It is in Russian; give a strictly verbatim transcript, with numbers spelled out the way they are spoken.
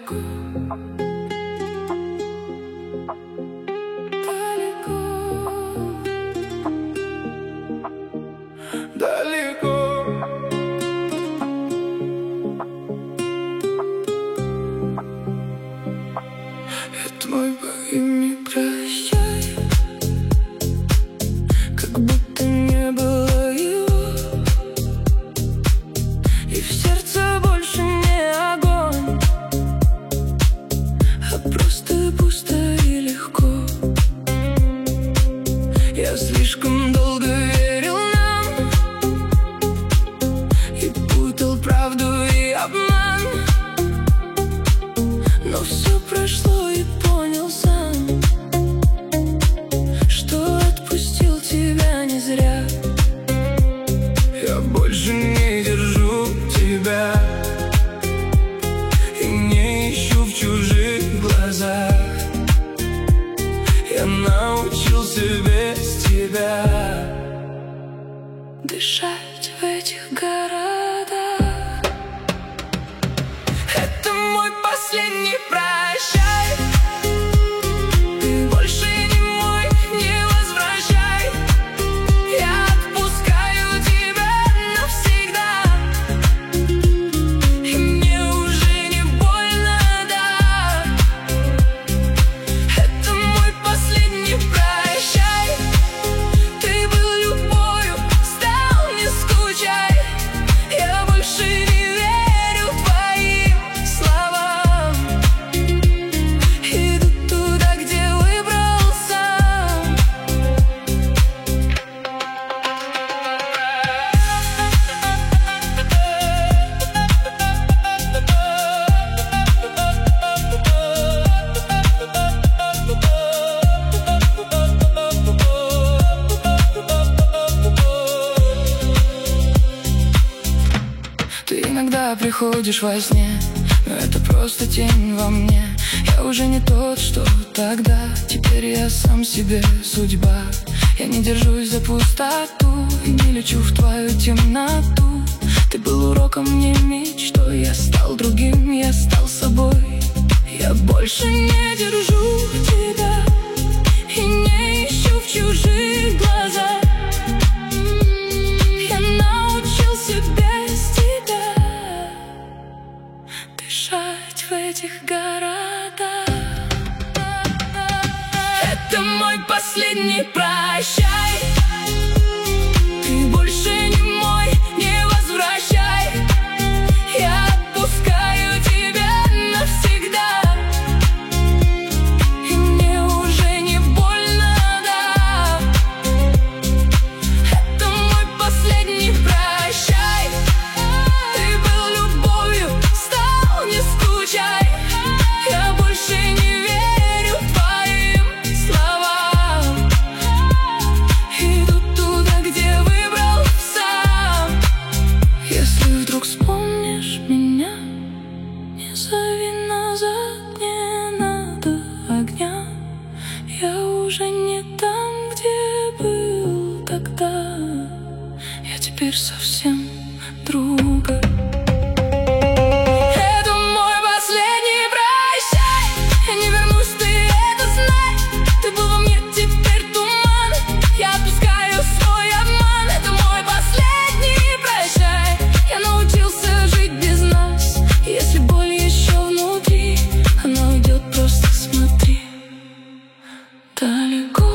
далеко, далеко, далеко. Это мой погиб, прощай, как будто не было его, и в сердце больше не огонь, а просто пусто и легко. Я слишком долго верил нам и путал правду и обман, но все прошло и понял сам, что отпустил тебя не зря. Я больше не держу тебя и не ищу в чужих глазах. Я научился без тебя дышать в этих городах. Это мой последний прощай. Ты больше не мой, не возвращай. Я отпускаю тебя навсегда, и мне уже не больно, да. Это мой последний прощай. Ты был любовью, стал, не скучай. Я больше не верю твоим словам. Иду туда, где выбрал сам. Ты иногда приходишь во сне, но это просто тень во мне. Я уже не тот, что тогда. Теперь я сам себе судьба. Я не держусь за пустоту и не лечу в твою темноту. Ты был уроком, не мечтой. Я стал другим, я стал собой. Я больше не держу тебя и не ищу в чужих глазах. Я научился без тебя дышать в этих городах. Это мой последний прощай. Ты больше не мой, не возвращай. Я отпускаю тебя навсегда, и мне уже не больно, да. Это мой последний прощай. Ты был любовью, стал, не скучай. Я больше не верю твоим словам. Иду туда, где выбрал сам. Если вдруг вспомнишь меня, не зови назад, не надо огня. Я уже не там, где был тогда. Я теперь совсем другая. Это мой последний прощай. Я не вернусь, ты это знай. Ты был во мне, теперь туман. Я отпускаю свой обман. Это мой последний прощай. Я научился жить без нас. Если боль еще внутри, она уйдет, просто смотри далеко.